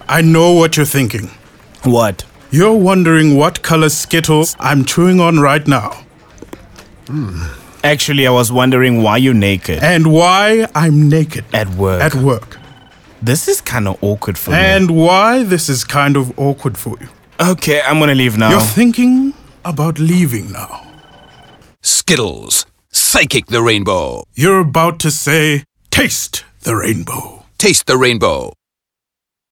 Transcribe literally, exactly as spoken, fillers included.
I know what you're thinking. What? You're wondering what color Skittles I'm chewing on right now. Mm. Actually, I was wondering why you're naked. And why I'm naked. At work. At work. This is kind of awkward for and me. And why this is kind of awkward for you. Okay, I'm gonna leave now. You're thinking about leaving now. Skittles. Psychic the rainbow. You're about to say, taste the rainbow. Taste the rainbow.